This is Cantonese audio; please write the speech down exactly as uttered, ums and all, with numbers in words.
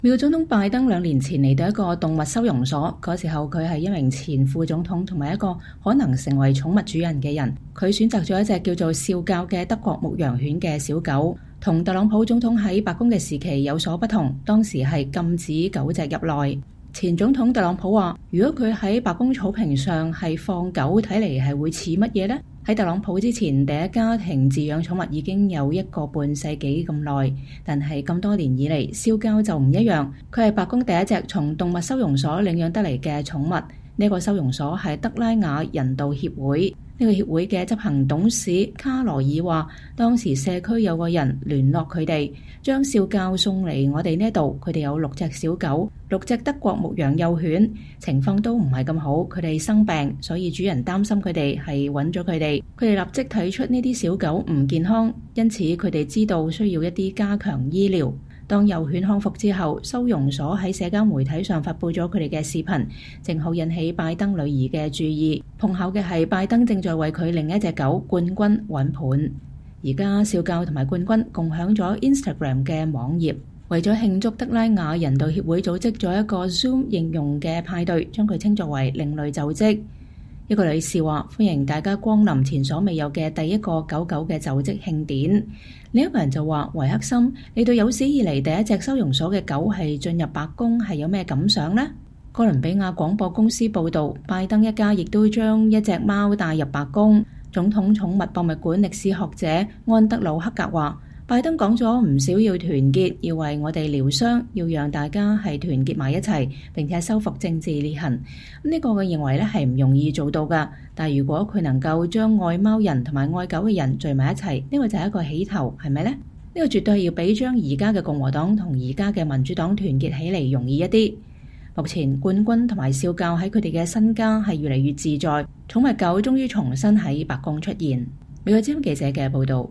美國總統拜登兩年前嚟到一個動物收容所，嗰時候佢係一名前副總統同埋一個可能成為寵物主人嘅人。佢選擇咗一隻叫做笑教嘅德國牧羊犬嘅小狗，同特朗普總統喺白宮嘅時期有所不同，當時係禁止狗隻入內。前總統特朗普話，如果佢喺白宮草坪上係放狗，睇嚟係會似乜嘢呢？喺特朗普之前，第一家庭飼養寵物已經有一個半世紀咁耐，但係咁多年以嚟，笑教就唔一樣。佢係白宮第一隻從動物收容所領養得嚟嘅寵物。呢個收容所係德拉瓦人道協會。呢個協會嘅執行董事卡羅爾話，當時社區有個人聯絡佢哋，將笑教送嚟我哋呢度。佢哋有六隻小狗，六隻德國牧羊幼犬，情況都唔係咁好。佢哋生病，所以主人擔心佢哋，係揾咗佢哋。佢哋立即睇出呢啲小狗唔健康，因此佢哋知道需要一啲加強醫療。當幼犬康復之後，收容所喺社交媒體上發佈咗佢哋嘅視頻，正好引起拜登女兒嘅注意。碰巧嘅係，拜登正在為佢另一隻狗冠軍揾伴。而家笑教同埋冠軍共享咗 Instagram 嘅網頁，為咗慶祝德拉瓦人道協會組織咗一個 Zoom 應用嘅派對，將佢稱作為另類就職。一個女士話：歡迎大家光臨前所未有嘅第一個狗狗嘅就職慶典。另一個人就話：維克森，你對有史以嚟第一隻收容所嘅狗係進入白宮係有咩感想呢？哥倫比亞廣播公司報導，拜登一家亦都將一隻貓帶入白宮。總統寵物博物館歷史學者安德魯克格話：拜登講咗唔少要團結，要為我哋療傷，要讓大家係團結埋一齊，並且修復政治裂痕。呢個我認為咧係唔容易做到㗎，但係如果佢能夠將愛貓人同埋愛狗嘅人聚埋一齊，呢個就係一個起頭，係咪呢？呢個絕對係要比將而家嘅共和黨同而家嘅民主黨團結起嚟容易一啲。目前冠軍同埋笑教喺佢哋嘅身家係越嚟越自在，寵物狗終於重新喺白宮出現。美國之音記者嘅報道。